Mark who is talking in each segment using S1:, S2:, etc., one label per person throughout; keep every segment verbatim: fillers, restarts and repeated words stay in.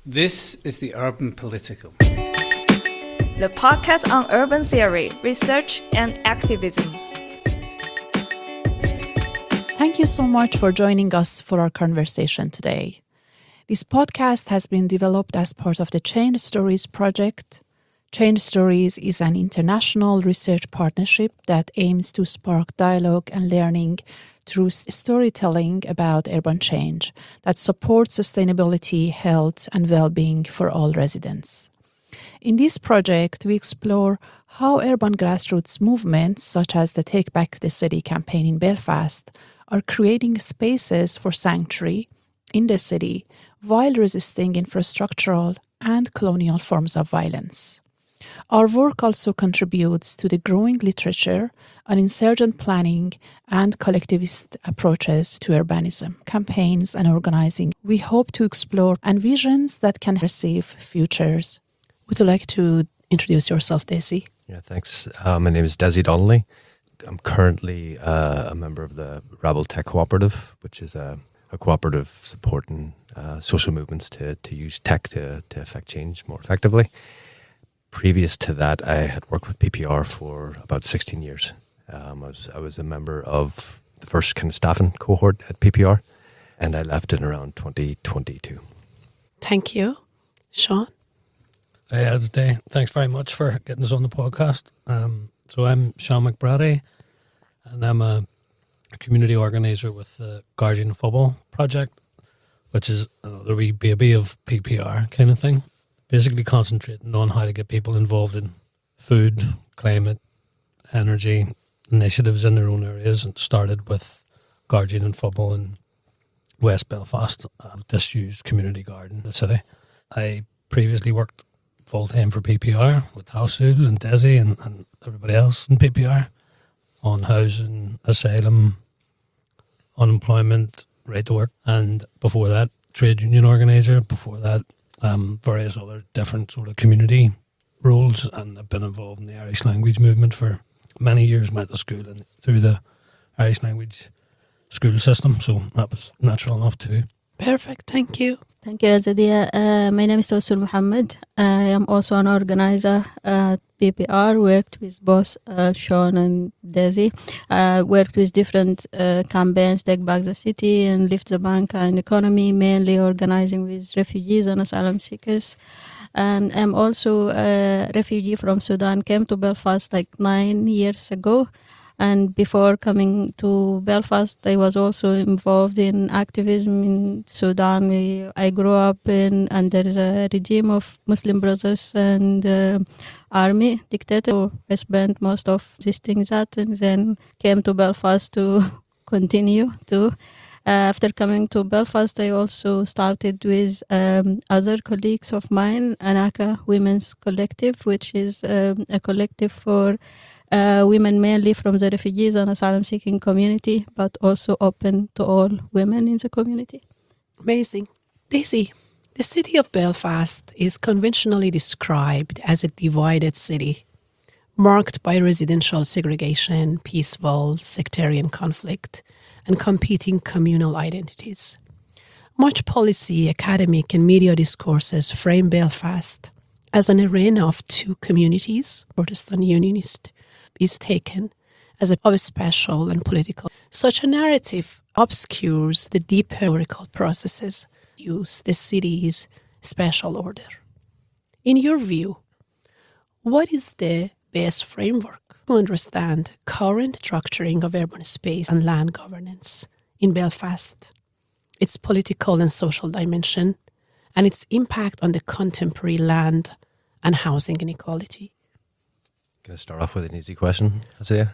S1: This is the Urban Political,
S2: the podcast on urban theory, research, and activism.
S3: Thank you so much for joining us for our conversation today. This podcast has been developed as part of the Change Stories project. Change Stories is an international research partnership that aims to spark dialogue and learning through storytelling about urban change that supports sustainability, health, and well-being for all residents. In this project, we explore how urban grassroots movements, such as the Take Back the City campaign in Belfast, are creating spaces for sanctuary in the city while resisting infrastructural and colonial forms of violence. Our work also contributes to the growing literature on insurgent planning and collectivist approaches to urbanism, campaigns and organizing. We hope to explore and visions that can receive futures. Would you like to introduce yourself, Desi?
S4: Yeah, thanks. Uh, my name is Desi Donnelly. I'm currently uh, a member of the Rabble Tech Cooperative, which is a, a cooperative supporting uh, social movements to, to use tech to, to affect change more effectively. Previous to that, I had worked with P P R for about sixteen years. Um, I was I was a member of the first kind of staffing cohort at P P R, and I left in around twenty twenty-two.
S3: Thank you. Sean?
S5: Hey, it's Day. Thanks very much for getting us on the podcast. Um, so I'm Sean McBrady, and I'm a community organiser with the Guardian Football Project, which is another wee baby of P P R kind of thing. Basically concentrating on how to get people involved in food, climate, energy initiatives in their own areas, and started with Guardian and Football in West Belfast, a disused community garden in the city. I previously worked full-time for P P R with Household and Desi and, and everybody else in P P R on housing, asylum, unemployment, right to work, and before that, trade union organiser, before that, Um, various other different sort of community roles, and I've been involved in the Irish language movement for many years, went to school and through the Irish language school system, so that was natural enough too.
S3: Perfect, thank you.
S6: Thank you, Azadia. Uh, my name is Tawassul Muhammad. I am also an organizer at P P R, worked with both uh, Sean and Desi. Uh, worked with different uh, campaigns, Take Back the City and Lift the Bank and Economy, mainly organizing with refugees and asylum seekers. And I'm also a refugee from Sudan, came to Belfast like nine years ago. And before coming to Belfast, I was also involved in activism in Sudan. We, I grew up in under a regime of Muslim Brothers and uh, army dictator. I spent most of existing that, and then came to Belfast to continue to. Uh, after coming to Belfast, I also started with um, other colleagues of mine, Anaka Women's Collective, which is um, a collective for Uh, women mainly from the refugees and asylum-seeking community, but also open to all women in the community.
S3: Amazing. Daisy, the city of Belfast is conventionally described as a divided city, marked by residential segregation, peaceful sectarian conflict, and competing communal identities. Much policy, academic, and media discourses frame Belfast as an arena of two communities, Protestant Unionist, is taken as a, of a special and political. Such a narrative obscures the deep historical processes use the city's special order. In your view, what is the best framework to understand current structuring of urban space and land governance in Belfast, its political and social dimension, and its impact on the contemporary land and housing inequality?
S4: Can I start off with an easy question, Isaiah?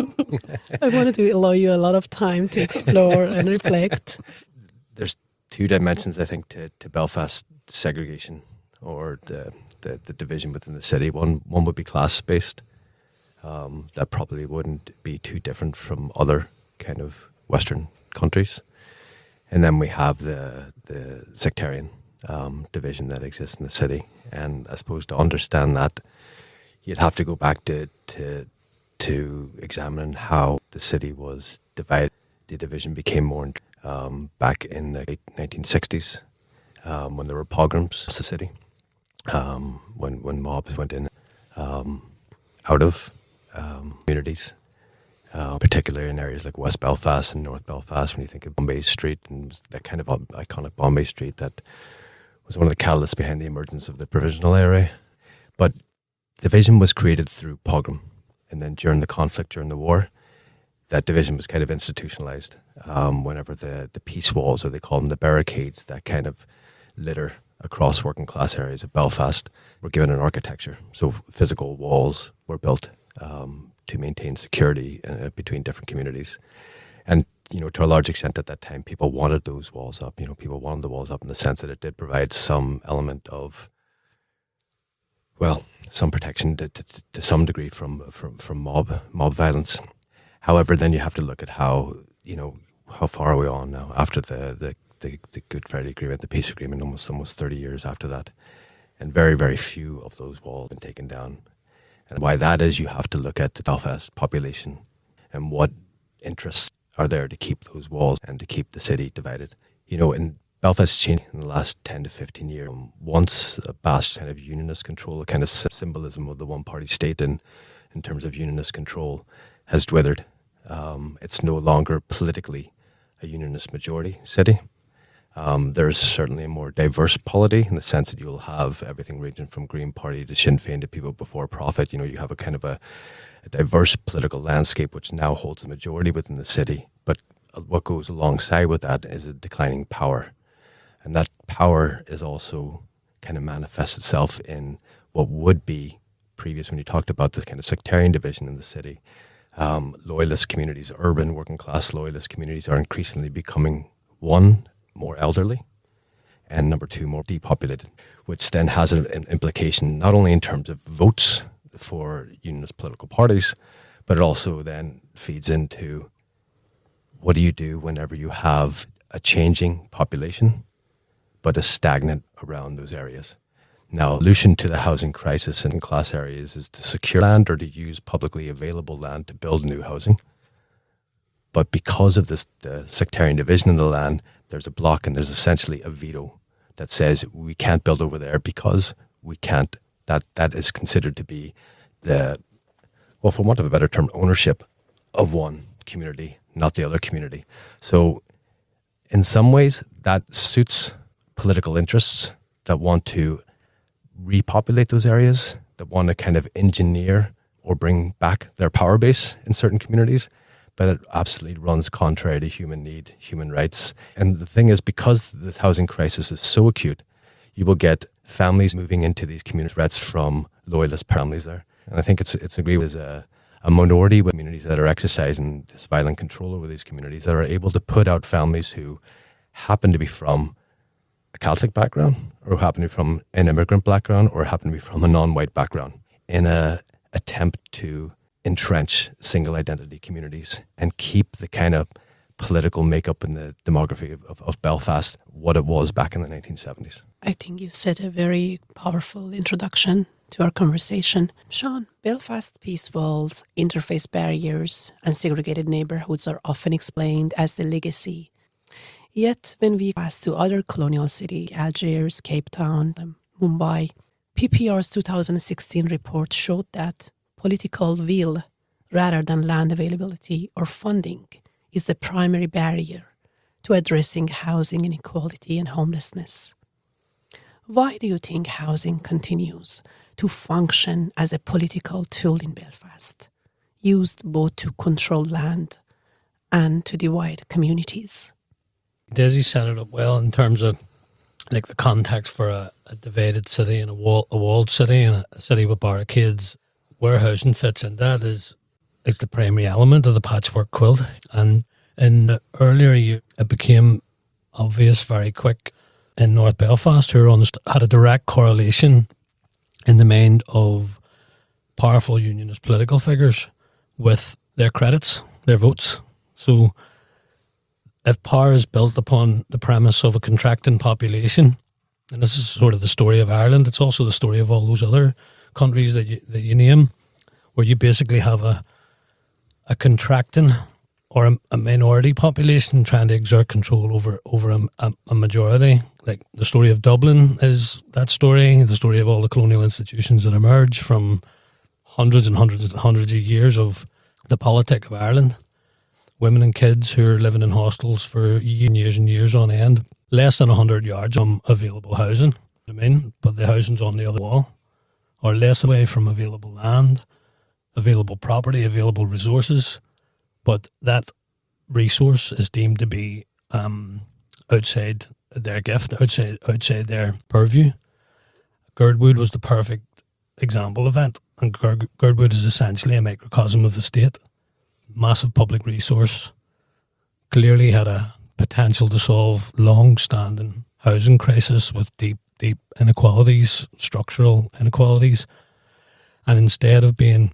S3: I wanted to allow you a lot of time to explore and reflect.
S4: There's two dimensions, I think, to, to Belfast segregation or the, the, the division within the city. One one would be class-based. Um, that probably wouldn't be too different from other kind of Western countries. And then we have the, the sectarian um, division that exists in the city. And I suppose to understand that, you'd have to go back to, to to examine how the city was divided. The division became more um, back in the nineteen sixties um, when there were pogroms in the city, um, when when mobs went in um, out of um, communities, uh, particularly in areas like West Belfast and North Belfast. When you think of Bombay Street and that kind of iconic Bombay Street, that was one of the catalysts behind the emergence of the provisional area. But division was created through pogrom, and then during the conflict, during the war, that division was kind of institutionalized. Um, whenever the, the peace walls, or they call them the barricades, that kind of litter across working class areas of Belfast, were given an architecture. So physical walls were built um, to maintain security uh, between different communities. And, you know, to a large extent at that time, people wanted those walls up. You know, people wanted the walls up in the sense that it did provide some element of, well, some protection to, to, to some degree from, from, from mob mob violence. However, then you have to look at how, you know, how far are we on now after the, the, the, the Good Friday Agreement, the peace agreement, almost almost thirty years after that. And very, very few of those walls have been taken down. And why that is, you have to look at the Belfast population and what interests are there to keep those walls and to keep the city divided. You know, in Belfast changed in the last ten to fifteen years. Once a bastion kind of unionist control, a kind of symbolism of the one-party state in, in terms of unionist control, has dwindled. Um, it's no longer politically a unionist majority city. Um, there's certainly a more diverse polity in the sense that you'll have everything ranging from Green Party to Sinn Féin to People Before Profit. You know, you have a kind of a, a diverse political landscape which now holds a majority within the city. But what goes alongside with that is a declining power. And that power is also kind of manifests itself in what would be previous when you talked about the kind of sectarian division in the city. Um, loyalist communities, urban working class loyalist communities are increasingly becoming, one, more elderly, and number two, more depopulated, which then has an, an implication not only in terms of votes for unionist political parties, but it also then feeds into what do you do whenever you have a changing population, but a stagnant around those areas. Now, solution to the housing crisis in class areas is to secure land or to use publicly available land to build new housing. But because of this the sectarian division in the land, there's a block and there's essentially a veto that says we can't build over there because we can't. That that is considered to be the, well, for want of a better term, ownership of one community, not the other community. So in some ways, that suits political interests that want to repopulate those areas, that want to kind of engineer or bring back their power base in certain communities, but it absolutely runs contrary to human need, human rights. And the thing is, because this housing crisis is so acute, you will get families moving into these community threats from loyalist families there. And I think it's it's agreed with a, a minority with communities that are exercising this violent control over these communities that are able to put out families who happen to be from a Catholic background, or who happen to be from an immigrant background, or happen to be from a non-white background, in a attempt to entrench single identity communities and keep the kind of political makeup and the demography of, of, of Belfast what it was back in the nineteen seventies.
S3: I think you said a very powerful introduction to our conversation. Sean, Belfast peace walls, interface barriers, and segregated neighborhoods are often explained as the legacy. Yet, when we pass to other colonial cities, Algiers, Cape Town, Mumbai, P P R's two thousand sixteen report showed that political will, rather than land availability or funding, is the primary barrier to addressing housing inequality and homelessness. Why do you think housing continues to function as a political tool in Belfast, used both to control land and to divide communities?
S5: Desi set it up well in terms of like the context for a, a divided city and a wall, a walled city and a, a city with barricades. Where housing fits in that is it's the primary element of the patchwork quilt. And in the earlier year, it became obvious very quick in North Belfast, who on the, had a direct correlation in the mind of powerful unionist political figures with their credits, their votes. So if power is built upon the premise of a contracting population, and this is sort of the story of Ireland, it's also the story of all those other countries that you, that you name, where you basically have a a contracting or a, a minority population trying to exert control over over a, a, a majority. Like the story of Dublin is that story, the story of all the colonial institutions that emerge from hundreds and hundreds and hundreds of years of the politic of Ireland. Women and kids who are living in hostels for years and years on end, less than one hundred yards from available housing, I mean, but the housing's on the other wall, or less away from available land, available property, available resources, but that resource is deemed to be um, outside their gift, outside outside their purview. Girdwood was the perfect example of that, and Gir- Girdwood is essentially a microcosm of the state. Massive public resource, clearly had a potential to solve long-standing housing crisis with deep, deep inequalities, structural inequalities, and instead of being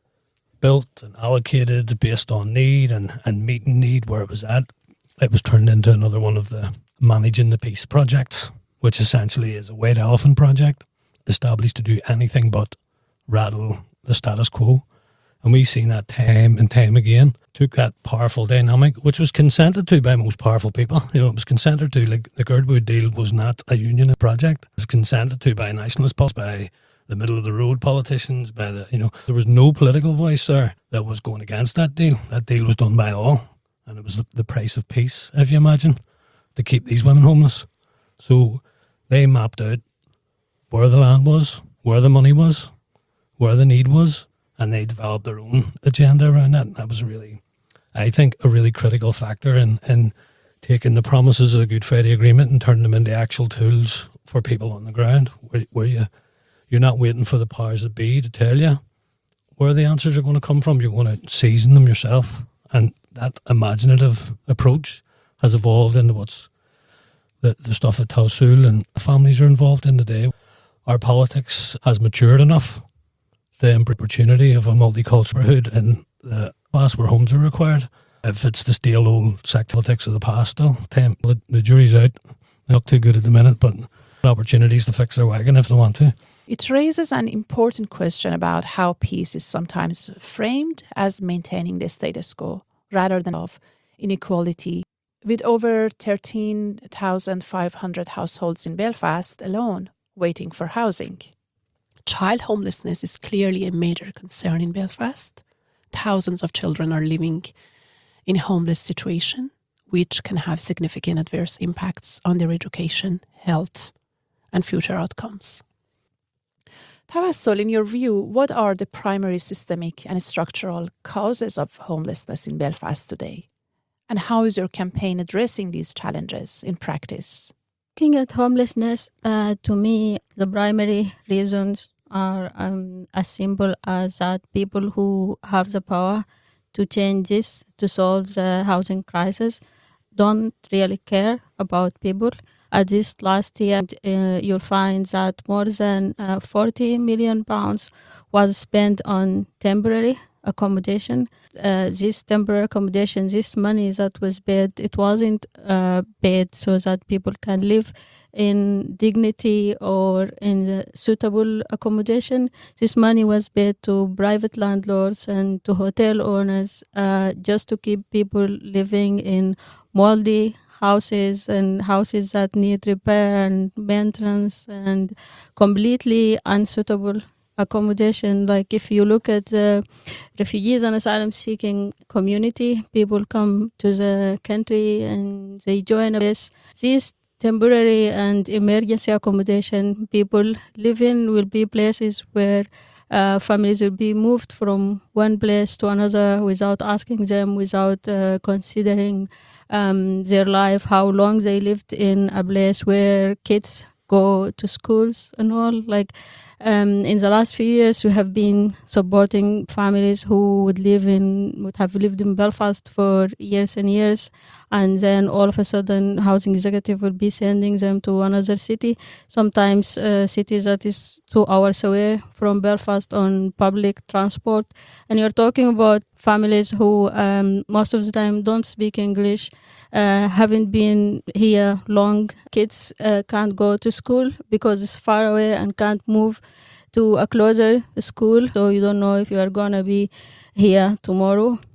S5: built and allocated based on need and, and meeting need where it was at, it was turned into another one of the managing the peace projects, which essentially is a white elephant project established to do anything but rattle the status quo. And we've seen that time and time again. Took that powerful dynamic, which was consented to by most powerful people. You know, it was consented to, like the Girdwood deal was not a union project. It was consented to by nationalist politics, by the middle of the road politicians, by the, you know, there was no political voice there that was going against that deal. That deal was done by all. And it was the, the price of peace, if you imagine, to keep these women homeless. So they mapped out where the land was, where the money was, where the need was, and they developed their own agenda around that. And that was really, I think, a really critical factor in, in taking the promises of the Good Friday Agreement and turning them into actual tools for people on the ground, where, where you, you're not waiting for the powers that be to tell you where the answers are going to come from. You're going to season them yourself. And that imaginative approach has evolved into what's the, the stuff that Tausul and families are involved in today. Our politics has matured enough. The opportunity of a multiculturalhood in the past where homes are required. If it's the stale old sect politics of the past still, time, the, the jury's out. They look too good at the minute, but opportunities to fix their wagon if they want to.
S3: It raises an important question about how peace is sometimes framed as maintaining the status quo rather than of inequality. With over thirteen thousand five hundred households in Belfast alone waiting for housing.
S7: Child homelessness is clearly a major concern in Belfast. Thousands of children are living in a homeless situation, which can have significant adverse impacts on their education, health, and future outcomes.
S3: Tawassol, in your view, what are the primary systemic and structural causes of homelessness in Belfast today? And how is your campaign addressing these challenges in practice?
S6: Looking at homelessness, uh, to me, the primary reasons are um, as simple as that people who have the power to change this, to solve the housing crisis, don't really care about people. At this last year, uh, you'll find that more than uh, forty million pounds was spent on temporary accommodation. Uh, this temporary accommodation, this money that was paid, it wasn't uh, paid so that people can live in dignity or in the suitable accommodation. This money was paid to private landlords and to hotel owners uh, just to keep people living in moldy houses and houses that need repair and maintenance and completely unsuitable accommodation. Like if you look at the refugees and asylum seeking community, people come to the country and they join us. These temporary and emergency accommodation people live in will be places where uh, families will be moved from one place to another without asking them, without uh, considering um, their life, how long they lived in a place where kids go to schools and all. Like um, in the last few years, we have been supporting families who would live in, would have lived in Belfast for years and years, and then all of a sudden, housing executive will be sending them to another city. Sometimes uh, cities that is two hours away from Belfast on public transport, and you're talking about families who um, most of the time don't speak English. Uh, haven't been here long. Kids uh, can't go to school because it's far away and can't move to a closer school. So you don't know if you are going to be here tomorrow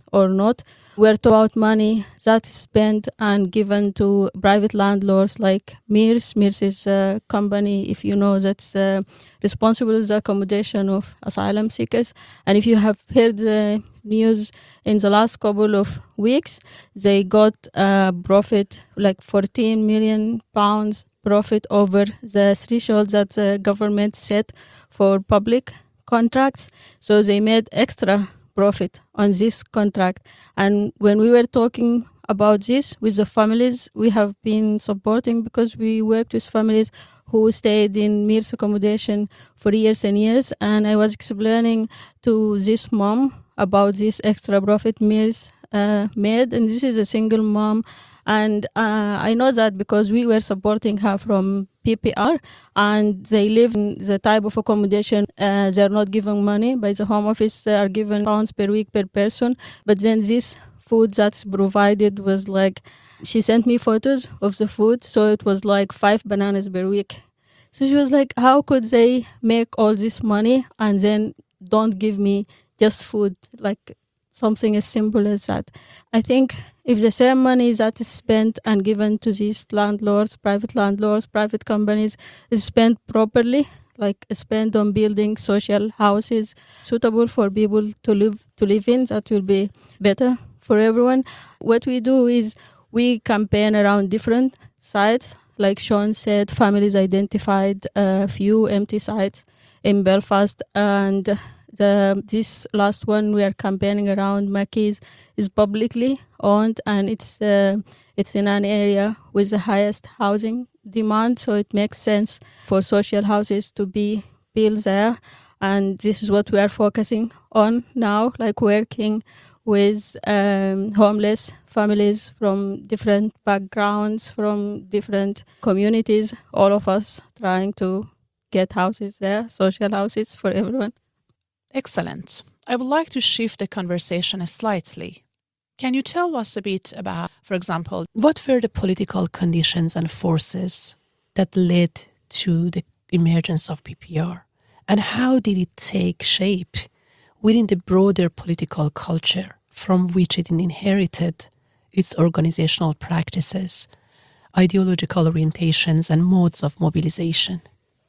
S6: or not. We're talking about money that is spent and given to private landlords like Mears. Mears is a company, if you know, that's uh, responsible for the accommodation of asylum seekers. And if you have heard the news in the last couple of weeks, they got a profit like fourteen million pounds profit over the threshold that the government set for public contracts. So they made extra profit on this contract. And when we were talking about this with the families we have been supporting, because we worked with families who stayed in Mears accommodation for years and years, and I was explaining to this mom about this extra profit Mears uh, made, and this is a single mom. And uh, I know that because we were supporting her from P P R, and they live in the type of accommodation. Uh, they're not given money by the Home Office. They are given pounds per week per person. But then this food that's provided was like, she sent me photos of the food. So it was like five bananas per week. So she was like, how could they make all this money and then don't give me just food? Like something as simple as that. I think if the same money that is spent and given to these landlords, private landlords, private companies, is spent properly, like spent on building social houses suitable for people to live to live in, that will be better for everyone. What we do is we campaign around different sites. Like Sean said, families identified a few empty sites in Belfast, and The, this last one we are campaigning around Mackey's is publicly owned, and it's uh, it's in an area with the highest housing demand, so it makes sense for social houses to be built there. And this is what we are focusing on now, like working with um, homeless families from different backgrounds, from different communities, all of us trying to get houses there, social houses for everyone.
S7: Excellent. I would like to shift the conversation slightly. Can you tell us a bit about, for example, what were the political conditions and forces that led to the emergence of P P R? And how did it take shape within the broader political culture from which it inherited its organizational practices, ideological orientations, and modes of mobilization?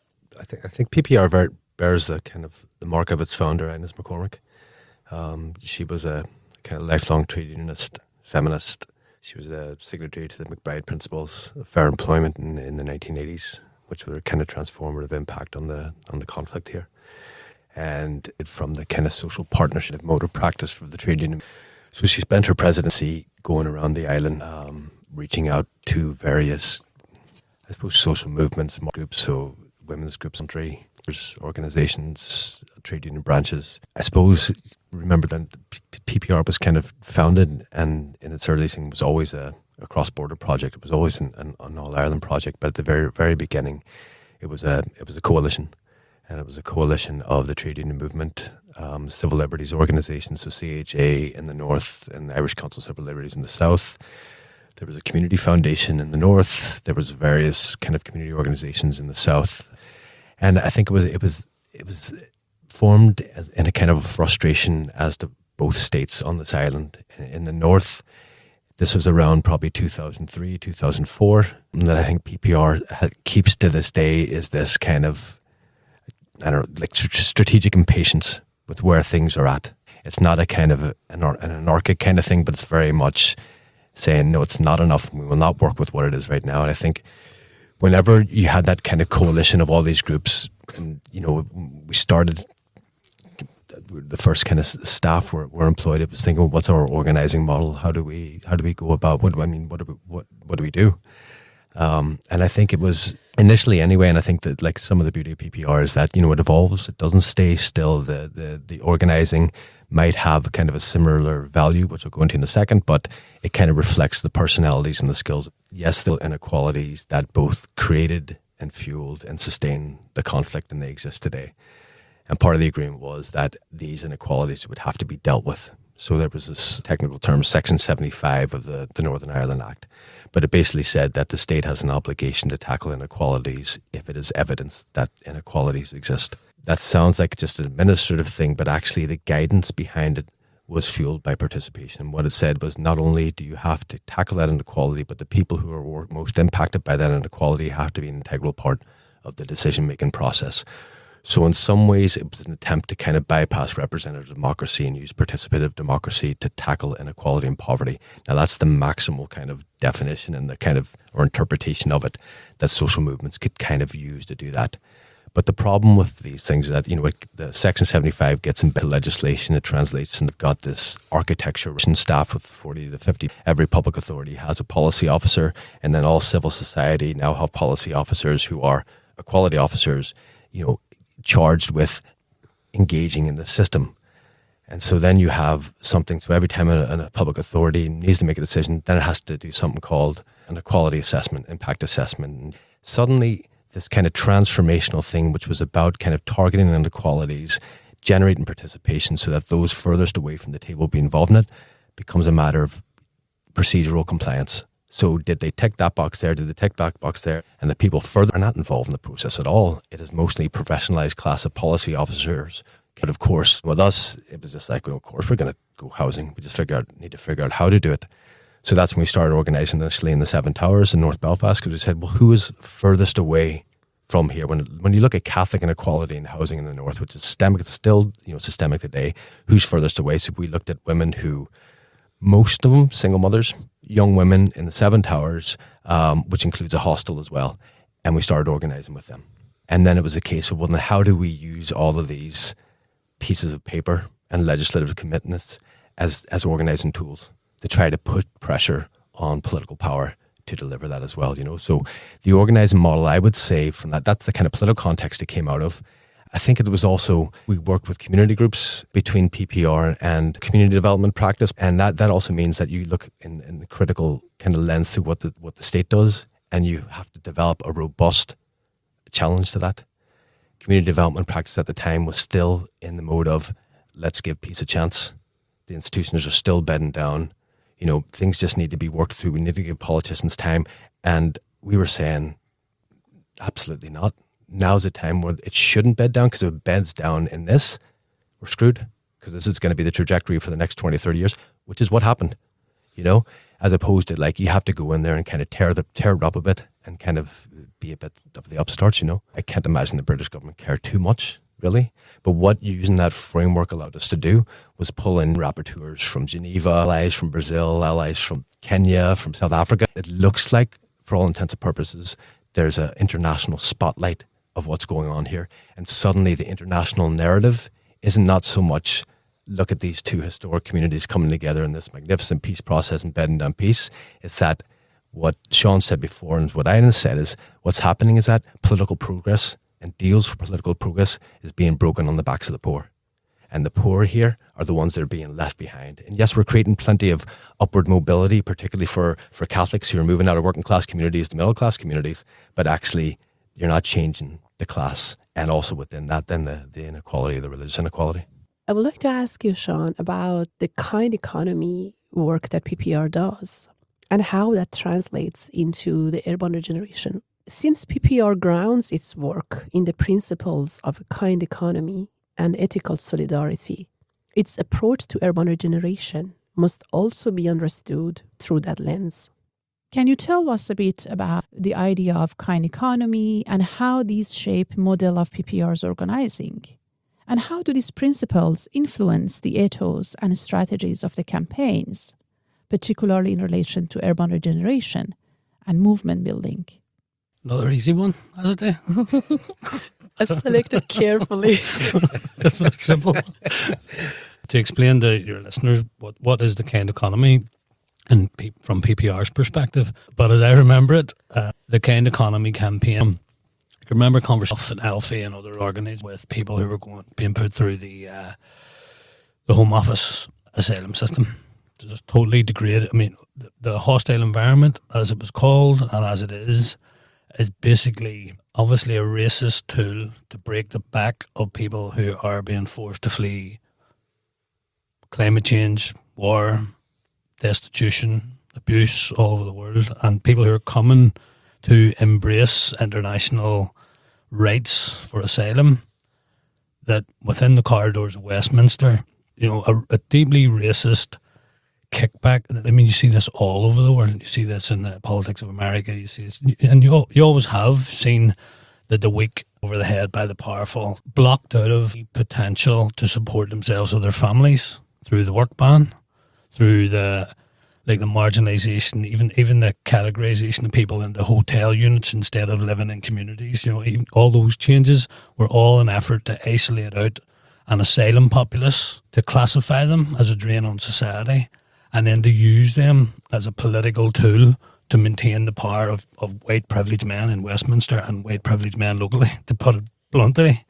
S4: I think I think P P R very bears the kind of the mark of its founder, Innes McCormick. Um, she was a kind of lifelong trade unionist, feminist. She was a signatory to the McBride Principles of Fair Employment in, in the nineteen eighties, which were a kind of transformative impact on the on the conflict here. And it, from the kind of social partnership mode of practice for the trade union. So she spent her presidency going around the island, um, reaching out to various, I suppose, social movements, groups, so women's groups, country, organizations, trade union branches. I suppose, remember that P P R was kind of founded, and in its early thing was always a, a cross-border project. It was always an, an, an All-Ireland project, but at the very very beginning, it was a it was a coalition, and it was a coalition of the trade union movement, um, civil liberties organizations, so C H A in the north, and the Irish Council of Civil Liberties in the south. There was a community foundation in the north. There was various kind of community organizations in the south. And I think it was it was it was formed as, in a kind of a frustration as to both states on this island. In the north, this was around probably two thousand three, two thousand four, and that I think P P R ha- keeps to this day is this kind of, I don't know, like strategic impatience with where things are at. It's not a kind of a, an, an anarchic kind of thing, but it's very much saying, no, it's not enough. We will not work with what it is right now. And I think whenever you had that kind of coalition of all these groups, and, you know, we started, the first kind of staff were, were employed. It was thinking, what's our organizing model? How do we how do we go about? What do I mean? What do we, what what do we do? Um, and I think it was initially anyway. And I think that like some of the beauty of P P R is that, you know, it evolves. It doesn't stay still. The the the organizing might have a kind of a similar value, which we'll go into in a second, but it kind of reflects the personalities and the skills. Yes, the inequalities that both created and fueled and sustained the conflict, and they exist today. And part of the agreement was that these inequalities would have to be dealt with. So there was this technical term, Section seventy-five of the, the Northern Ireland Act. But it basically said that the state has an obligation to tackle inequalities if it is evidence that inequalities exist. That sounds like just an administrative thing, but actually the guidance behind it was fueled by participation. And what it said was not only do you have to tackle that inequality, but the people who are most impacted by that inequality have to be an integral part of the decision-making process. So in some ways, it was an attempt to kind of bypass representative democracy and use participative democracy to tackle inequality and poverty. Now, that's the maximal kind of definition and the kind of, or interpretation of it that social movements could kind of use to do that. But the problem with these things is that, you know, it, the Section seventy-five gets into legislation, it translates, and they've got this architecture staff with forty to fifty. Every public authority has a policy officer, and then all civil society now have policy officers who are equality officers, you know, charged with engaging in the system. And so then you have something, so every time a, a public authority needs to make a decision, then it has to do something called an equality assessment, impact assessment. And suddenly this kind of transformational thing, which was about kind of targeting inequalities, generating participation so that those furthest away from the table be involved in it, becomes a matter of procedural compliance. So did they tick that box there? Did they tick that box there? And the people further are not involved in the process at all. It is mostly professionalized class of policy officers. But of course, with us, it was just like, well, of course, we're going to go housing. We just figure out, need to figure out how to do it. So that's when we started organising initially in the Seven Towers in North Belfast, because we said, well, who is furthest away from here? When when you look at Catholic inequality in housing in the North, which is systemic, it's still, you know, systemic today, who's furthest away? So we looked at women who, most of them single mothers, young women in the Seven Towers, um, which includes a hostel as well. And we started organising with them. And then it was a case of, well, now how do we use all of these pieces of paper and legislative commitments as, as organising tools to try to put pressure on political power to deliver that as well, you know? So the organising model, I would say from that, that's the kind of political context it came out of. I think it was also, we worked with community groups between P P R and community development practice. And that, that also means that you look in, in a critical kind of lens to what the, what the state does, and you have to develop a robust challenge to that. Community development practice at the time was still in the mode of, let's give peace a chance. The institutions are still bedding down. You know, things just need to be worked through. We need to give politicians time. And we were saying, absolutely not. Now's a time where it shouldn't bed down, because if it beds down in this, we're screwed, because this is going to be the trajectory for the next twenty, thirty years, which is what happened, you know, as opposed to like you have to go in there and kind of tear the tear it up a bit and kind of be a bit of the upstarts, you know. I can't imagine the British government cared too much, really. But what using that framework allowed us to do was pull in rapporteurs from Geneva, allies from Brazil, allies from Kenya, from South Africa. It looks like, for all intents and purposes, there's an international spotlight of what's going on here. And suddenly the international narrative isn't not so much, look at these two historic communities coming together in this magnificent peace process and bedding down peace. It's that what Sean said before and what Aina said is, what's happening is that political progress and deals for political progress is being broken on the backs of the poor. And the poor here are the ones that are being left behind. And yes, we're creating plenty of upward mobility, particularly for, for Catholics who are moving out of working class communities to middle class communities, but actually you're not changing the class, and also within that, then the, the inequality, the religious inequality.
S7: I would like to ask you, Sean, about the kind economy work that P P R does and how that translates into the urban regeneration. Since P P R grounds its work in the principles of a kind economy and ethical solidarity, its approach to urban regeneration must also be understood through that lens.
S3: Can you tell us a bit about the idea of kind economy and how these shape model of P P R's organizing? And how do these principles influence the ethos and strategies of the campaigns, particularly in relation to urban regeneration and movement building?
S5: Another easy one, as it
S7: I've selected carefully.
S5: That's simple. To explain to your listeners what, what is the kind economy and P- from P P R's perspective. But as I remember it, uh, the kind economy campaign, I can remember conversations at Alfie and other organisations with people who were going, being put through the uh, the Home Office asylum system. Just totally degraded. I mean, the, the hostile environment, as it was called and as it is, is basically obviously a racist tool to break the back of people who are being forced to flee climate change, war, destitution, abuse all over the world, and people who are coming to embrace international rights for asylum, that within the corridors of Westminster, you know, a, a deeply racist kickback. I mean, you see this all over the world. You see this in the politics of America. You see this, and you you always have seen that the weak over the head by the powerful, blocked out of potential to support themselves or their families through the work ban, through the like the marginalisation, even even the categorisation of people into hotel units instead of living in communities. You know, even all those changes were all an effort to isolate out an asylum populace, to classify them as a drain on society, and then to use them as a political tool to maintain the power of, of white privileged men in Westminster and white privileged men locally, to put it bluntly.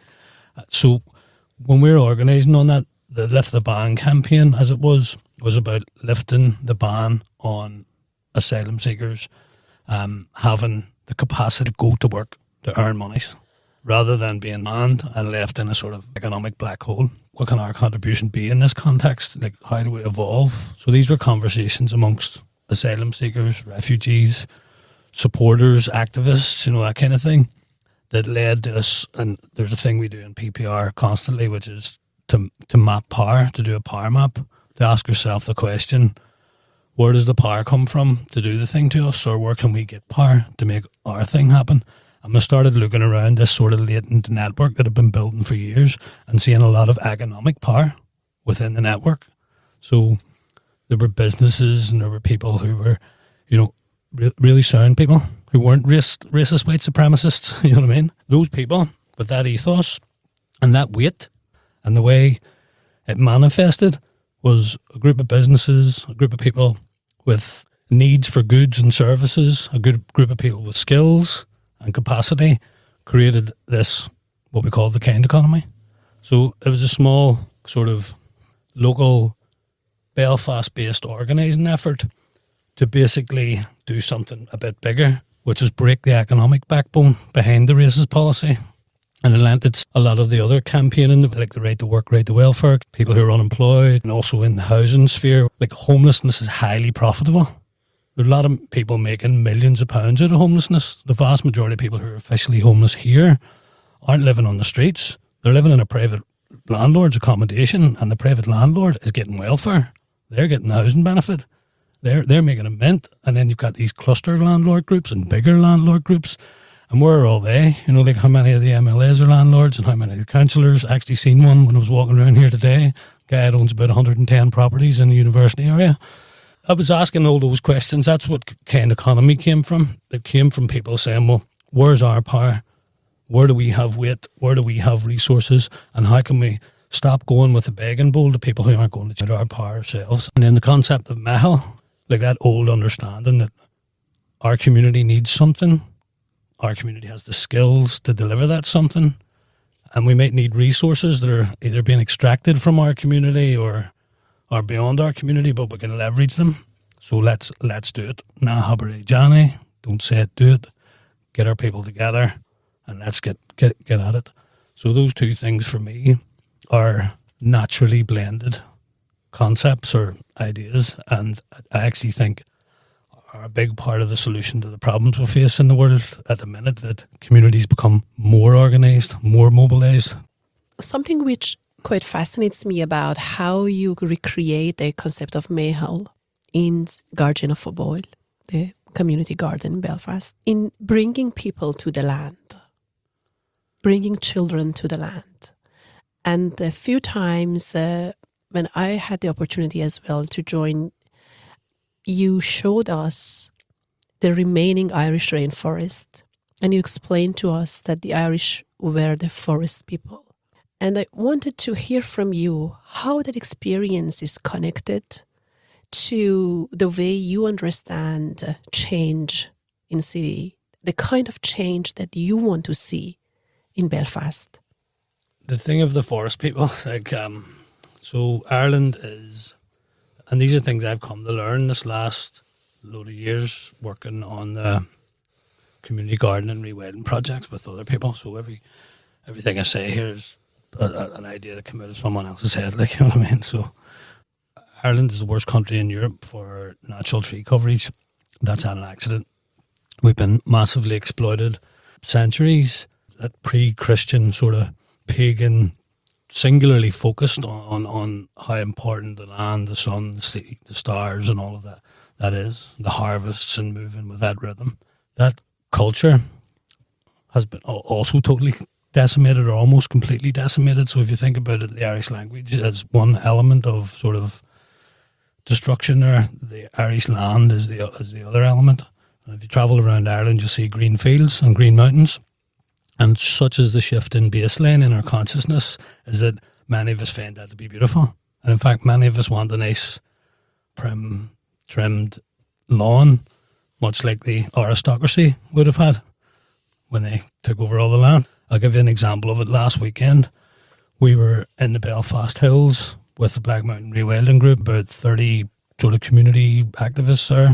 S5: So when we were organising on that, the Lift the Ban campaign, as it was, was about lifting the ban on asylum seekers um, having the capacity to go to work to earn monies, rather than being manned and left in a sort of economic black hole. What can our contribution be in this context? Like, how do we evolve? So these were conversations amongst asylum seekers, refugees, supporters, activists, you know, that kind of thing, that led to us. And there's a thing we do in P P R constantly, which is to to map power, to do a power map, to ask yourself the question, where does the power come from to do the thing to us, or where can we get power to make our thing happen? And we started looking around this sort of latent network that had been building for years and seeing a lot of economic power within the network. So there were businesses and there were people who were, you know, re- really sound people who weren't race, racist white supremacists, you know what I mean? Those people with that ethos and that weight, and the way it manifested was a group of businesses, a group of people with needs for goods and services, a good group of people with skills and capacity created this, what we call the kind economy. So it was a small sort of local Belfast-based organising effort to basically do something a bit bigger, which is break the economic backbone behind the racist policy. And it lent it's a lot of the other campaigning, like the right to work, right to welfare, people who are unemployed, and also in the housing sphere. Like, homelessness is highly profitable. There are a lot of people making millions of pounds out of homelessness. The vast majority of people who are officially homeless here aren't living on the streets. They're living in a private landlord's accommodation, and the private landlord is getting welfare. They're getting the housing benefit. They're they're making a mint, and then you've got these cluster landlord groups and bigger landlord groups. And where are all they? You know, like, how many of the M L As are landlords and how many of the councillors? I actually seen one when I was walking around here today. Guy that owns about one hundred ten properties in the university area. I was asking all those questions. That's what kind economy came from. It came from people saying, well, where's our power? Where do we have weight? Where do we have resources? And how can we stop going with the begging bowl to people who aren't going to get our power ourselves? And then the concept of Mehel, like that old understanding that our community needs something, our community has the skills to deliver that something, and we might need resources that are either being extracted from our community or are beyond our community, but we can leverage them. So let's let's do it. Na habari Johnny, don't say it, do it. Get our people together and let's get, get, get at it. So those two things for me are naturally blended concepts or ideas, and I actually think are a big part of the solution to the problems we face in the world at the minute, that communities become more organised, more mobilised.
S7: Something which quite fascinates me about how you recreate the concept of Mehel in Garden of Football, the community garden in Belfast, in bringing people to the land, bringing children to the land. And a few times uh, when I had the opportunity as well to join, you showed us the remaining Irish rainforest, and you explained to us that the Irish were the forest people. And I wanted to hear from you how that experience is connected to the way you understand change in city, the kind of change that you want to see in Belfast.
S5: The thing of the forest people, like, um, so Ireland is, and these are things I've come to learn this last load of years working on the community garden and rewilding projects with other people. So every everything I say here is a, a, an idea that came out of someone else's head, like, you know what I mean? So Ireland is the worst country in Europe for natural tree coverage. That's not an accident. We've been massively exploited centuries. That pre-Christian sort of pagan singularly focused on, on how important the land, the sun, the sea, the stars and all of that, that is, the harvests and moving with that rhythm. That culture has been also totally decimated or almost completely decimated. So if you think about it, the Irish language as one element of sort of destruction there, the Irish land is the, is the other element. And if you travel around Ireland, you'll see green fields and green mountains. And such is the shift in baseline in our consciousness is that many of us find that to be beautiful. And in fact, many of us want a nice, prim, trimmed lawn, much like the aristocracy would have had when they took over all the land. I'll give you an example of it. Last weekend, we were in the Belfast Hills with the Black Mountain Rewilding Group, about thirty sort of community activists there.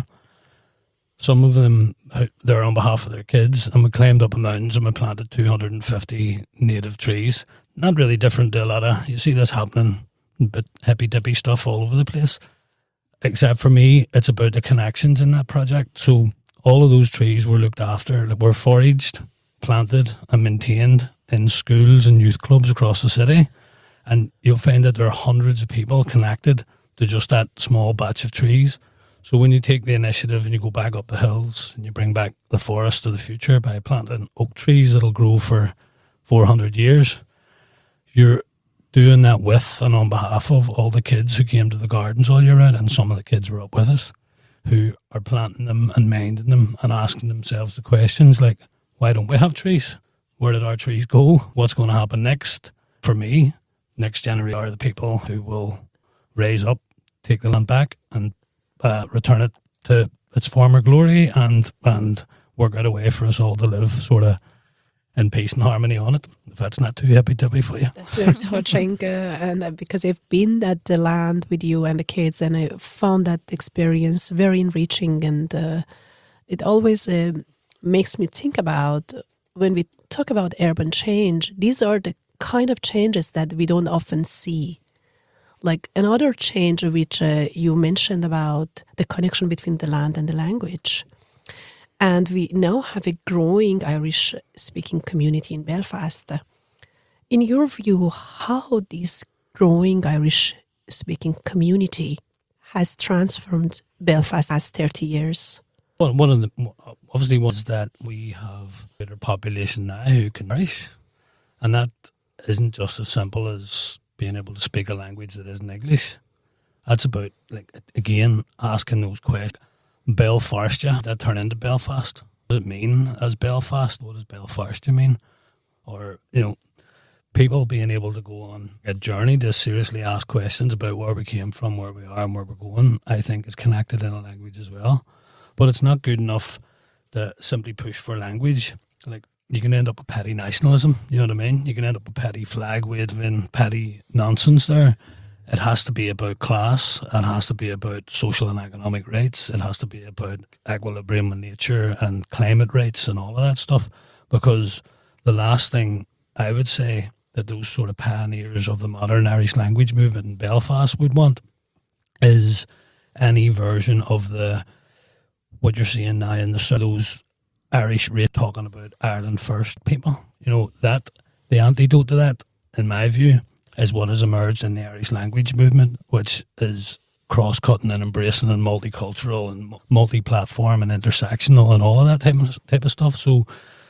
S5: Some of them, they're on behalf of their kids, and we climbed up the mountains and we planted two hundred fifty native trees. Not really different to a lot of, you see this happening, but hippy-dippy stuff all over the place. Except for me, it's about the connections in that project. So all of those trees were looked after, were foraged, planted and maintained in schools and youth clubs across the city. And you'll find that there are hundreds of people connected to just that small batch of trees. So when you take the initiative and you go back up the hills and you bring back the forest of the future by planting oak trees that'll grow for four hundred years, you're doing that with and on behalf of all the kids who came to the gardens all year round, and some of the kids were up with us, who are planting them and minding them and asking themselves the questions like, why don't we have trees? Where did our trees go? What's going to happen next? For me, next generation are the people who will raise up, take the land back and uh, return it to its former glory and and work out a way for us all to live sort of in peace and harmony on it, if that's not too hippy-dippy for you.
S7: That's very touching, uh, and uh, because I've been at the land with you and the kids, and I found that experience very enriching, and uh, it always uh, makes me think about, when we talk about urban change, these are the kind of changes that we don't often see. Like another change which uh, you mentioned about the connection between the land and the language. And we now have a growing Irish-speaking community in Belfast. In your view, how this growing Irish-speaking community has transformed Belfast as thirty years?
S5: Well, one of the, obviously, was that we have a greater population now who can Irish. And that isn't just as simple as being able to speak a language that isn't English. That's about, like, again, asking those questions. Belfarstia, that turn into Belfast. What does it mean as Belfast? What does Belfarstia mean? Or, you know, people being able to go on a journey to seriously ask questions about where we came from, where we are and where we're going, I think is connected in a language as well. But it's not good enough to simply push for language. Like, you can end up with petty nationalism, you know what I mean? You can end up with petty flag waving, petty nonsense there. It has to be about class. It has to be about social and economic rights. It has to be about equilibrium in nature and climate rights and all of that stuff. Because the last thing I would say that those sort of pioneers of the modern Irish language movement in Belfast would want is any version of the what you're seeing now in the so those Irish rate talking about Ireland first people. You know, that the antidote to that, in my view, is what has emerged in the Irish language movement, which is cross-cutting and embracing and multicultural and multi-platform and intersectional and all of that type of, type of stuff. So,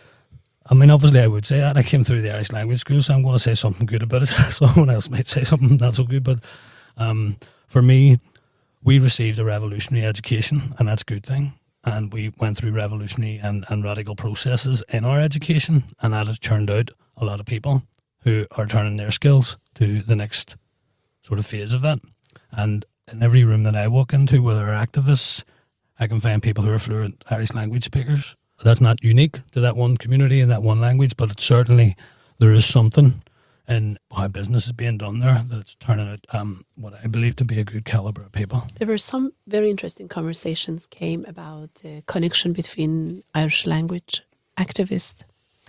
S5: I mean, obviously I would say that. I came through the Irish language school, so I'm going to say something good about it. Someone else might say something not so good, but um, for me, we received a revolutionary education, and that's a good thing. And we went through revolutionary and, and radical processes in our education, and that has churned out a lot of people who are turning their skills to the next sort of phase of that. And in every room that I walk into, where there are activists, I can find people who are fluent Irish language speakers. That's not unique to that one community and that one language, but it's certainly, there is something in how business is being done there that's turning out um, what I believe to be a good calibre of people.
S7: There were some very interesting conversations came about the connection between Irish language activists.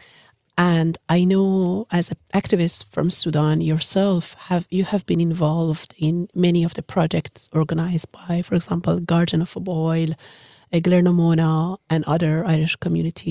S7: And I know, as an activist from Sudan yourself, have you have been involved in many of the projects organised by, for example, Guardian of a Boil, Glenamona, and other Irish community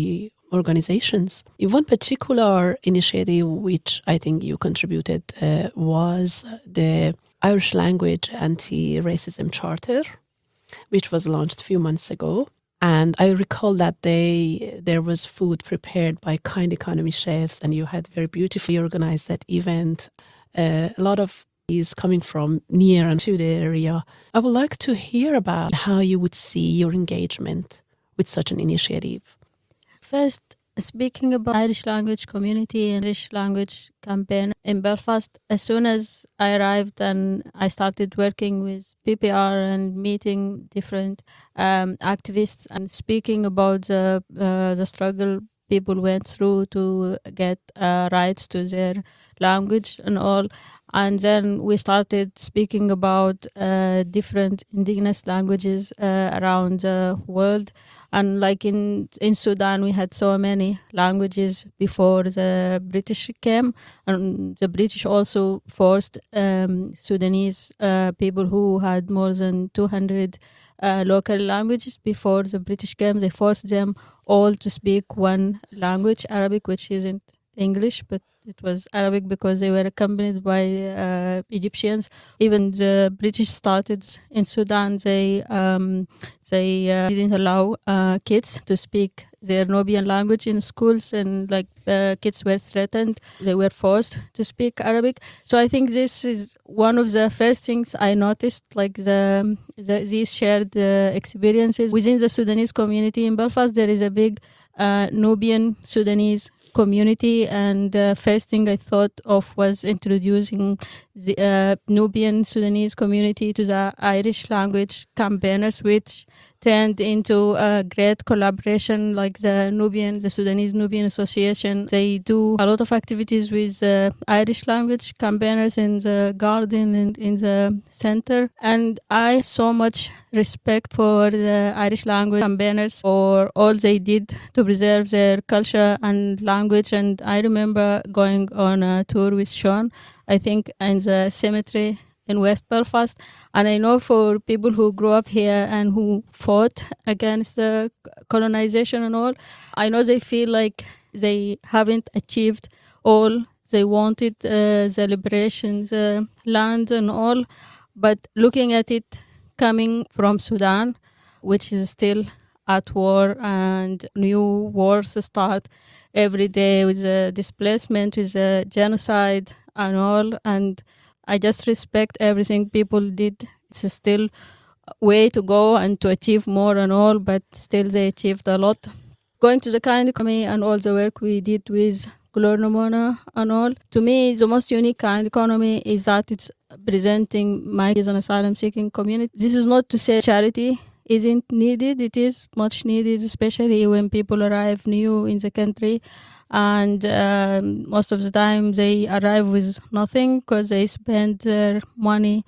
S7: organizations. In one particular initiative, which I think you contributed, uh, was the Irish Language Anti-Racism Charter, which was launched a few months ago. And I recall that day there was food prepared by Kind Economy chefs, and you had very beautifully organized that event. Uh, a lot of is coming from near and to the area. I would like to hear about how you would see your engagement with such an initiative.
S6: First, speaking about Irish language community and Irish language campaign in Belfast, as soon as I arrived and I started working with P P R and meeting different um, activists and speaking about the, uh, the struggle people went through to get uh, rights to their language and all. And then we started speaking about uh, different indigenous languages uh, around the world. And like in, in Sudan, we had so many languages before the British came. And the British also forced um, Sudanese uh, people who had more than two hundred uh, local languages before the British came. They forced them all to speak one language, Arabic, which isn't English, but it was Arabic because they were accompanied by uh, Egyptians. Even the British started in Sudan, they um, they uh, didn't allow uh, kids to speak their Nubian language in schools, and like uh, kids were threatened. They were forced to speak Arabic. So I think this is one of the first things I noticed, like the, the these shared uh, experiences within the Sudanese community in Belfast. There is a big uh, Nubian Sudanese community, and the uh, first thing I thought of was introducing the uh, Nubian Sudanese community to the Irish language campaigners, which turned into a great collaboration, like the Nubian, the Sudanese Nubian Association. They do a lot of activities with the Irish language campaigners in the garden and in the center. And I have so much respect for the Irish language campaigners for all they did to preserve their culture and language. And I remember going on a tour with Sean, I think in the cemetery in West Belfast. And I know for people who grew up here and who fought against the colonization and all, I know they feel like they haven't achieved all they wanted, uh, the liberation, the land and all. But looking at it coming from Sudan, which is still at war, and new wars start every day with the displacement, with the genocide and all, and I just respect everything people did. It's still a way to go and to achieve more and all, but still they achieved a lot. Going to the Kind Economy and all the work we did with Gloria Nomona and all, to me, the most unique Kind Economy is that it's presenting migrants and asylum-seeking community. This is not to say charity isn't needed. It is much needed, especially when people arrive new in the country. And um, most of the time they arrive with nothing because they spend their money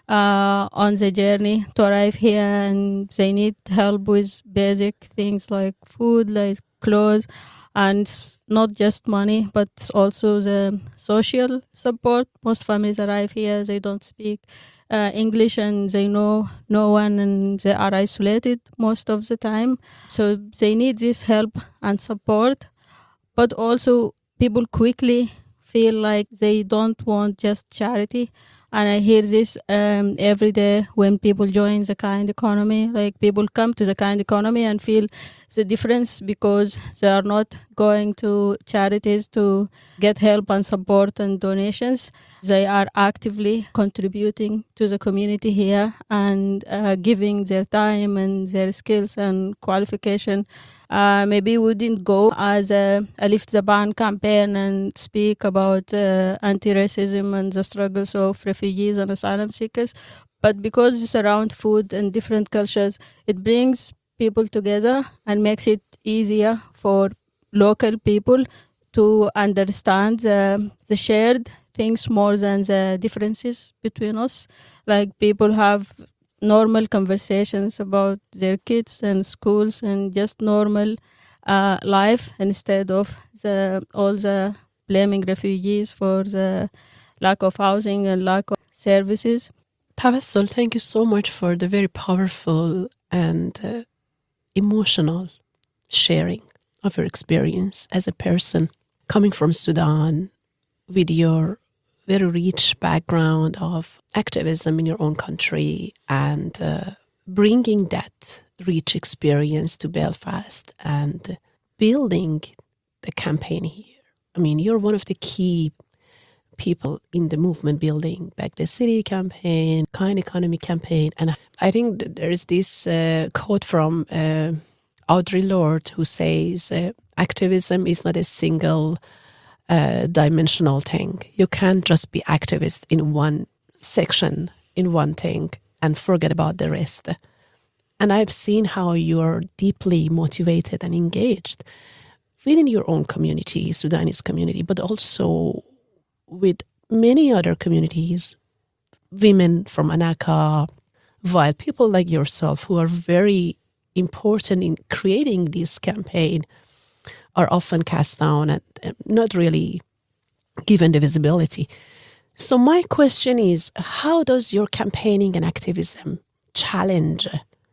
S6: uh, on the journey to arrive here, and they need help with basic things like food, like clothes, and it's not just money, but it's also the social support. Most families arrive here, they don't speak uh, English, and they know no one, and they are isolated most of the time. So they need this help and support. But also people quickly feel like they don't want just charity. And I hear this um, every day when people join the Kind Economy. Like people come to the Kind Economy and feel the difference because they are not going to charities to get help and support and donations. They are actively contributing to the community here and uh, giving their time and their skills and qualification. Uh, maybe we didn't go as a, a Lift the Ban campaign and speak about uh, anti-racism and the struggles of refugees and asylum seekers, but because it's around food and different cultures, it brings people together and makes it easier for local people to understand the, the shared things more than the differences between us. Like people have normal conversations about their kids and schools and just normal uh, life instead of the all the blaming refugees for the lack of housing and lack of services.
S7: Tawassol, thank you so much for the very powerful and uh, emotional sharing of your experience as a person coming from Sudan with your very rich background of activism in your own country and uh, bringing that rich experience to Belfast and building the campaign here. I mean, you're one of the key people in the movement building Back the City campaign, Kind Economy campaign. And I think that there is this uh, quote from uh, Audre Lorde who says, uh, activism is not a single uh, dimensional thing. You can't just be activist in one section, in one thing, and forget about the rest. And I've seen how you're deeply motivated and engaged within your own community, Sudanese community, but also with many other communities, women from Anaka, while people like yourself who are very important in creating this campaign are often cast down and not really given the visibility. So my question is, how does your campaigning and activism challenge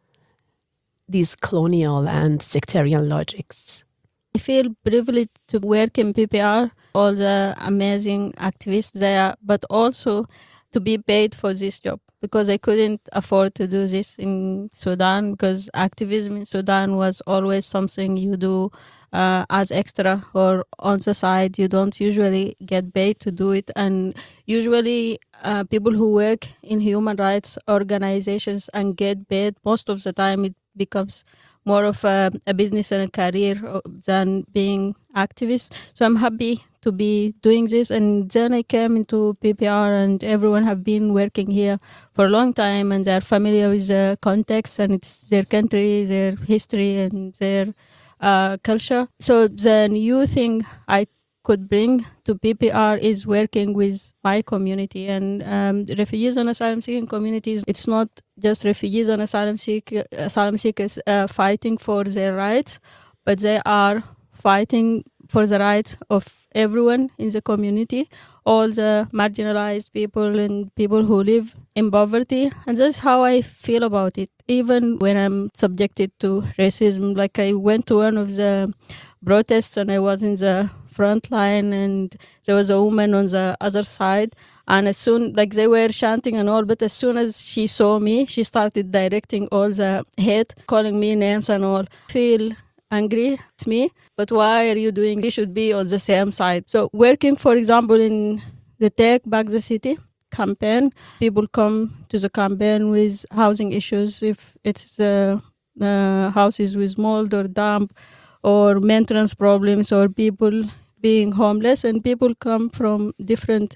S7: these colonial and sectarian logics?
S6: I feel privileged to work in P P R, all the amazing activists there, but also to be paid for this job because I couldn't afford to do this in Sudan because activism in Sudan was always something you do uh, as extra or on the side. You don't usually get paid to do it. And usually uh, people who work in human rights organizations and get paid, most of the time it becomes more of a, a business and a career than being activist. So I'm happy to be doing this. And then I came into P P R and everyone have been working here for a long time and they're familiar with the context and it's their country, their history and their uh, culture. So the new thing I could bring to P P R is working with my community and um, refugees and asylum seeking communities. It's not just refugees and asylum, seek, asylum seekers uh, fighting for their rights, but they are fighting for the rights of everyone in the community, all the marginalized people and people who live in poverty. And that's how I feel about it, even when I'm subjected to racism. Like I went to one of the protests and I was in the front line and there was a woman on the other side and as soon like they were chanting and all, but as soon as she saw me she started directing all the hate, calling me names and all. Feel angry, it's me, but why are you doing this? Should be on the same side. So working for example in the Take Back the City campaign, people come to the campaign with housing issues, if it's uh, uh, houses with mold or damp or maintenance problems or people being homeless, and people come from different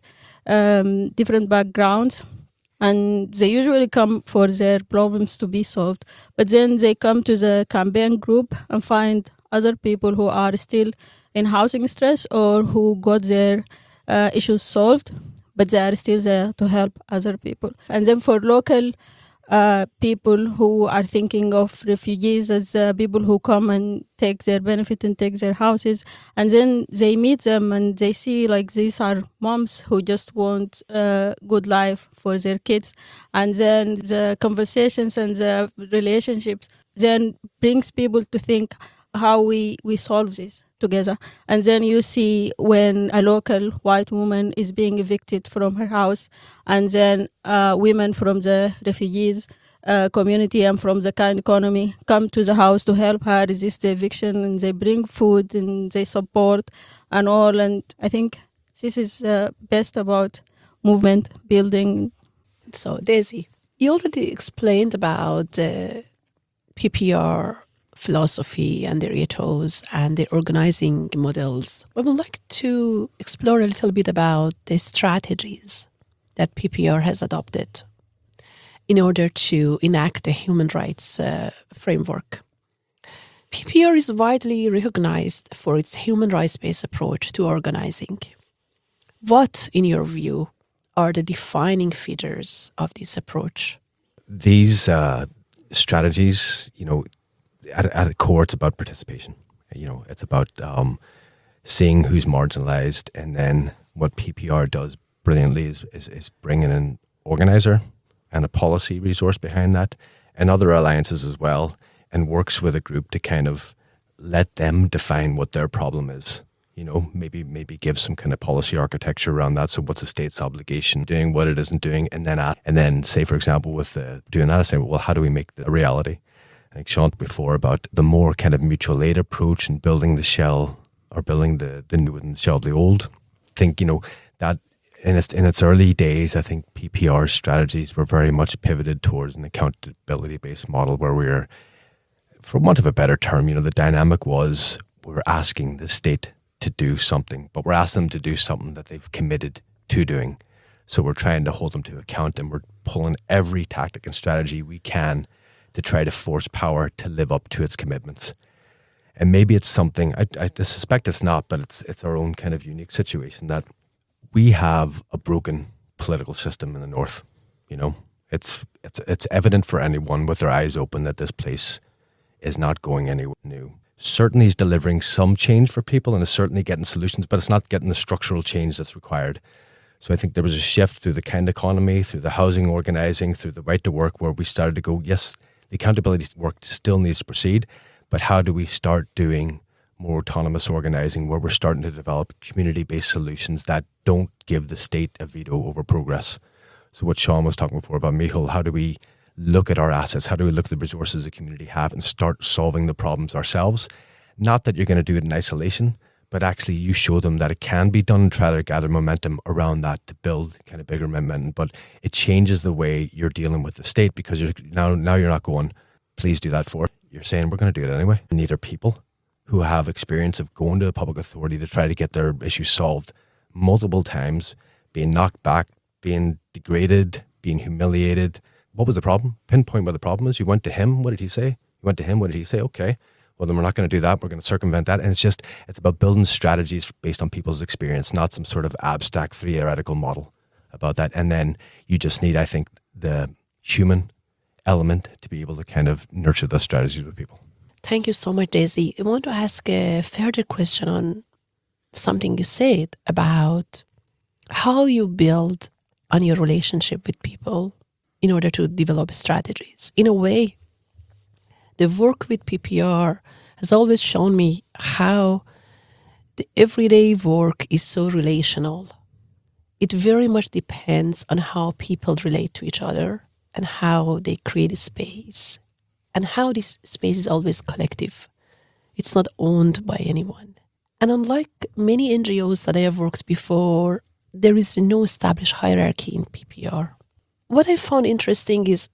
S6: um, different backgrounds and they usually come for their problems to be solved. But then they come to the campaign group and find other people who are still in housing stress or who got their uh, issues solved, but they are still there to help other people. And then for local Uh, people who are thinking of refugees as uh, people who come and take their benefit and take their houses, and then they meet them and they see like these are moms who just want a good life for their kids, and then the conversations and the relationships then brings people to think how we, we solve this together. And then you see when a local white woman is being evicted from her house and then uh, women from the refugees uh, community and from the Kind Economy come to the house to help her resist the eviction and they bring food and they support and all. And I think this is uh, best about movement building.
S7: So Daisy, you already explained about the P P R philosophy and their ethos and their organizing models. I would like to explore a little bit about the strategies that P P R has adopted in order to enact the human rights uh, framework. P P R is widely recognized for its human rights-based approach to organizing. What, in your view, are the defining features of this approach?
S4: These uh, strategies, you know, At, at its core, it's about participation. You know, it's about um, seeing who's marginalized, and then what P P R does brilliantly is, is, is bringing an organizer and a policy resource behind that, and other alliances as well, and works with a group to kind of let them define what their problem is. You know, maybe maybe give some kind of policy architecture around that. So what's the state's obligation doing, what it isn't doing, and then add, and then say, for example, with uh, doing that, I say, well, how do we make that a reality? I think Sean before about the more kind of mutual aid approach and building the shell or building the, the new within the shell of the old. I think, you know, that in its, in its early days, I think P P R strategies were very much pivoted towards an accountability-based model where we're, for want of a better term, you know, the dynamic was we're asking the state to do something, but we're asking them to do something that they've committed to doing. So we're trying to hold them to account, and we're pulling every tactic and strategy we can to try to force power to live up to its commitments. And maybe it's something, I, I suspect it's not, but it's it's our own kind of unique situation that we have a broken political system in the North. You know, it's it's it's evident for anyone with their eyes open that this place is not going anywhere new. Certainly is delivering some change for people and is certainly getting solutions, but it's not getting the structural change that's required. So I think there was a shift through the kind economy, through the housing organising, through the right to work, where we started to go, yes, the accountability work still needs to proceed, but how do we start doing more autonomous organising where we're starting to develop community-based solutions that don't give the state a veto over progress? So what Sean was talking before about Micheál, how do we look at our assets? How do we look at the resources the community have and start solving the problems ourselves? Not that you're going to do it in isolation, but actually you show them that it can be done and try to gather momentum around that to build kind of bigger momentum. But it changes the way you're dealing with the state because you're now, now you're not going, please do that for it. You're saying we're going to do it anyway. We need our people who have experience of going to a public authority to try to get their issues solved multiple times, being knocked back, being degraded, being humiliated. What was the problem? Pinpoint where the problem is. You went to him. What did he say? You went to him. What did he say? Okay. Well, then we're not going to do that. We're going to circumvent that. And it's just, it's about building strategies based on people's experience, not some sort of abstract theoretical model about that. And then you just need, I think, the human element to be able to kind of nurture those strategies with people.
S7: Thank you so much, Daisy. I want to ask a further question on something you said about how you build on your relationship with people in order to develop strategies. In a way, the work with P P R has always shown me how the everyday work is so relational. It very much depends on how people relate to each other and how they create a space, and how this space is always collective. It's not owned by anyone. And unlike many N G Os that I have worked before, there is no established hierarchy in P P R. What I found interesting is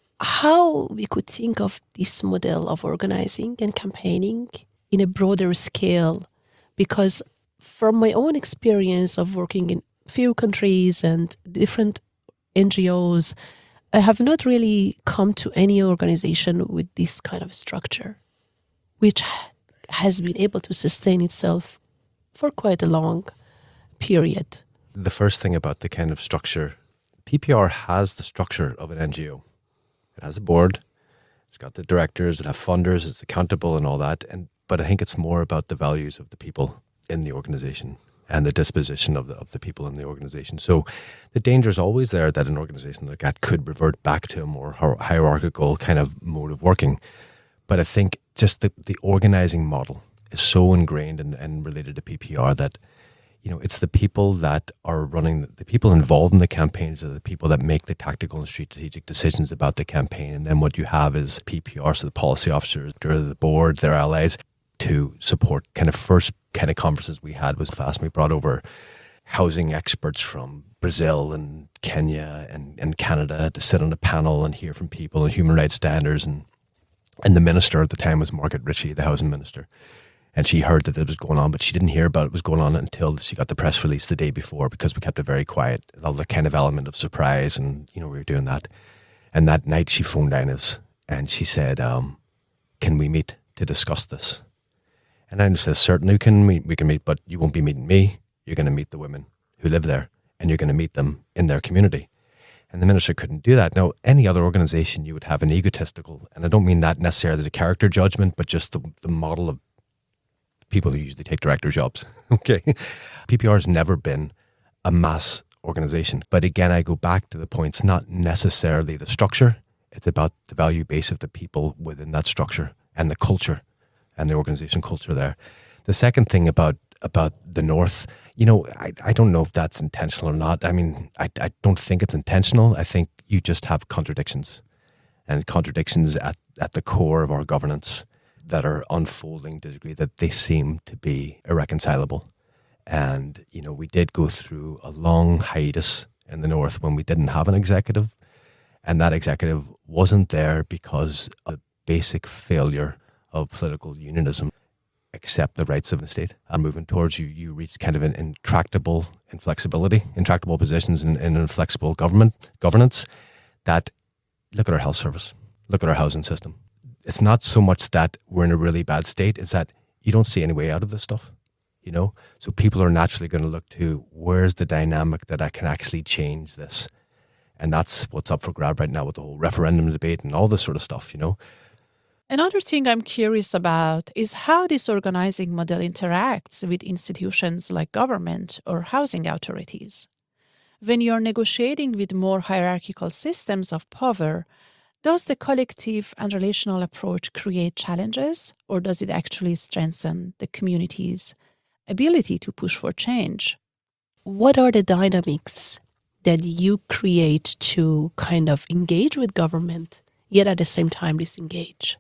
S7: how we could think of this model of organizing and campaigning in a broader scale, because from my own experience of working in few countries and different N G Os, I have not really come to any organization with this kind of structure, which has been able to sustain itself for quite a long period.
S4: The first thing about the kind of structure, P P R has the structure of an N G O. It has a board, it's got the directors, it has funders, it's accountable and all that. And but I think it's more about the values of the people in the organization and the disposition of the of the people in the organization. So the danger is always there that an organization like that could revert back to a more hierarchical kind of mode of working. But I think just the, the organizing model is so ingrained and, and related to P P R that, you know, it's the people that are running, the people involved in the campaigns are the people that make the tactical and strategic decisions about the campaign. And then what you have is P P R, so the policy officers, the board, their allies, to support. Kind of first kind of conferences we had was fast. We brought over housing experts from Brazil and Kenya and, and Canada to sit on a panel and hear from people and human rights standards. And, and the minister at the time was Margaret Ritchie, the housing minister. And she heard that it was going on, but she didn't hear about it was going on until she got the press release the day before, because we kept it very quiet. All the kind of element of surprise, and you know we were doing that. And that night she phoned down us and she said, um, "Can we meet to discuss this?" And I said, "Certainly we can meet. We can meet, but you won't be meeting me. You're going to meet the women who live there, and you're going to meet them in their community." And the minister couldn't do that. Now, any other organization, you would have an egotistical, and I don't mean that necessarily as a character judgment, but just the, the model of people who usually take director jobs. Okay. P P R has never been a mass organization. But again, I go back to the point, it's not necessarily the structure. It's about the value base of the people within that structure and the culture. and the organization culture there. The second thing about about the North, you know, I, I don't know if that's intentional or not. I mean, I, I don't think it's intentional. I think you just have contradictions, and contradictions at, at the core of our governance that are unfolding to a degree that they seem to be irreconcilable. And, you know, we did go through a long hiatus in the North when we didn't have an executive, and that executive wasn't there because of a basic failure of political unionism, accept the rights of the state. And moving towards you, you reach kind of an intractable inflexibility, intractable positions in, in inflexible government governance that, look at our health service, look at our housing system. It's not so much that we're in a really bad state, it's that you don't see any way out of this stuff, you know? So people are naturally going to look to, where's the dynamic that I can actually change this? And that's what's up for grab right now with the whole referendum debate and all this sort of stuff, you know?
S3: Another thing I'm curious about is how this organizing model interacts with institutions like government or housing authorities. When you're negotiating with more hierarchical systems of power, does the collective and relational approach create challenges, or does it actually strengthen the community's ability to push for change?
S7: What are the dynamics that you create to kind of engage with government, yet at the same time disengage?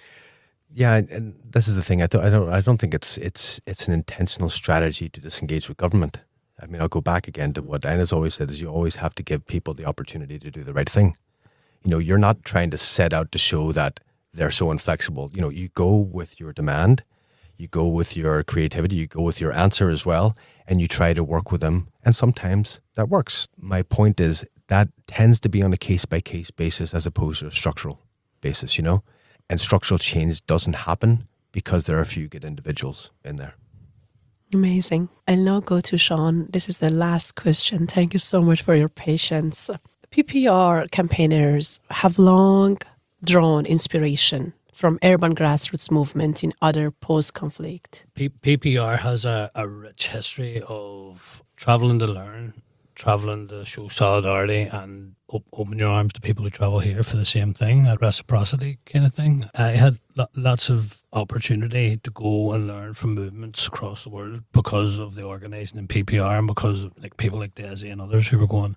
S4: Yeah, and, and this is the thing. I, th- I don't. I don't think it's it's it's an intentional strategy to disengage with government. I mean, I'll go back again to what Anna's always said: is you always have to give people the opportunity to do the right thing. You know, you're not trying to set out to show that they're so inflexible. You know, you go with your demand, you go with your creativity, you go with your answer as well, and you try to work with them. And sometimes that works. My point is that tends to be on a case-by-case basis as opposed to a structural basis, you know? And structural change doesn't happen because there are a few good individuals in there.
S7: Amazing. I'll now go to Sean. This is the last question. Thank you so much for your patience. P P R campaigners have long drawn inspiration from urban grassroots movements in other post-conflict.
S5: P- PPR has a, a rich history of travelling to learn, travelling to show solidarity and op- open your arms to people who travel here for the same thing, that reciprocity kind of thing. I had lo- lots of opportunity to go and learn from movements across the world because of the organising in P P R and because of like people like Desi and others who were going,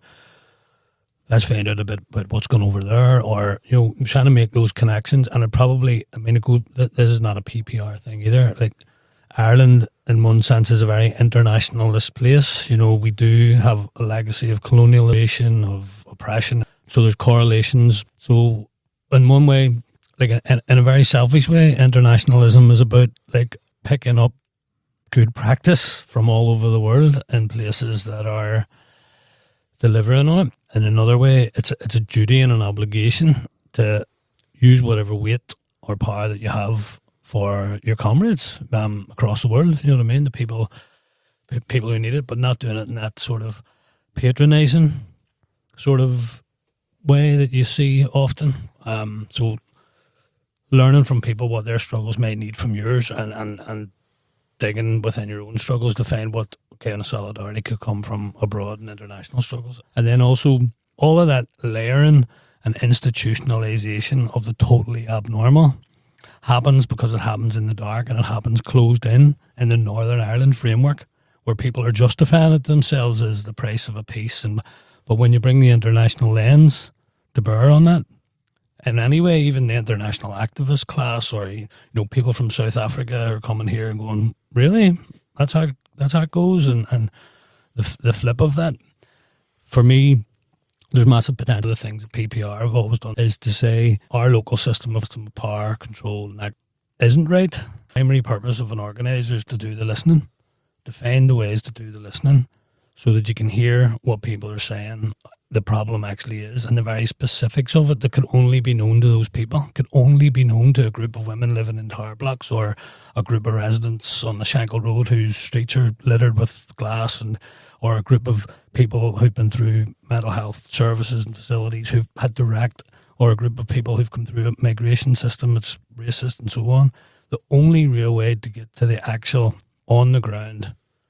S5: let's find out a bit about what's going over there, or, you know, I'm trying to make those connections. And it probably, I mean, it go, this is not a P P R thing either. Like, Ireland, in one sense, is a very internationalist place. You know, we do have a legacy of colonialisation, of oppression. So there's correlations. So in one way, like in, in a very selfish way, internationalism is about like picking up good practice from all over the world in places that are delivering on it. In another way, it's a, it's a duty and an obligation to use whatever weight or power that you have for your comrades um, across the world. You know what I mean? The people, people who need it, but not doing it in that sort of patronising sort of way that you see often. Um, so learning from people what their struggles may need from yours, and, and, and digging within your own struggles to find what kind of solidarity could come from abroad and international struggles. And then also all of that layering and institutionalization of the totally abnormal happens because it happens in the dark, and it happens closed in in the Northern Ireland framework, where people are justifying it themselves as the price of a peace. And but when you bring the international lens to bear on that, in any way, even the international activist class, or, you know, people from South Africa are coming here and going, really? That's how that's how it goes? And, and the the flip of that, for me, there's massive potential. The things that P P R have always done is to say our local system of, system of power, control, and that isn't right. The primary purpose of an organiser is to do the listening, to find the ways to do the listening so that you can hear what people are saying the problem actually is, and the very specifics of it that could only be known to those people, could only be known to a group of women living in tower blocks, or a group of residents on the Shankill Road whose streets are littered with glass, and or a group of people who've been through mental health services and facilities who've had direct, or a group of people who've come through a migration system that's racist and so on. The only real way to get to the actual on the ground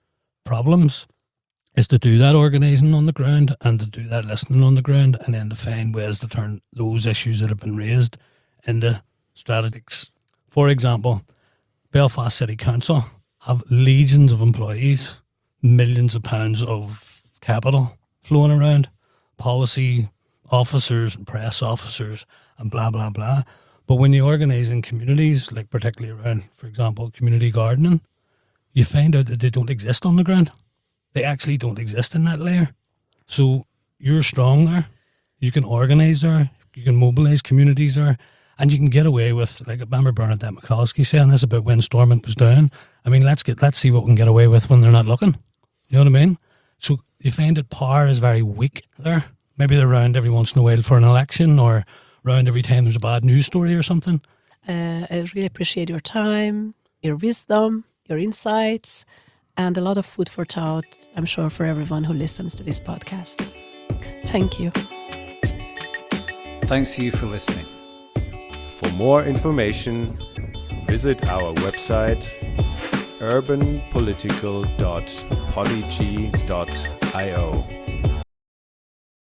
S5: problems is to do that organising on the ground, and to do that listening on the ground, and then to find ways to turn those issues that have been raised into strategies. For example, Belfast City Council have legions of employees, millions of pounds of capital flowing around, policy officers and press officers and blah, blah, blah. But when you organise in communities, like particularly around, for example, community gardening, you find out that they don't exist on the ground. They actually don't exist in that layer. So you're strong there. You can organise there. You can mobilise communities there. And you can get away with, like I remember Bernadette McCloskey saying this about when Stormont was down. I mean, let's get let's see what we can get away with when they're not looking. You know what I mean? So you find that power is very weak there. Maybe they're around every once in a while for an election or around every time there's a bad news story or something.
S7: Uh, I really appreciate your time, your wisdom, your insights, and a lot of food for thought, I'm sure, for everyone who listens to this podcast. Thank you.
S1: Thanks to you for listening.
S8: For more information, visit our website urban political dot podigy dot io.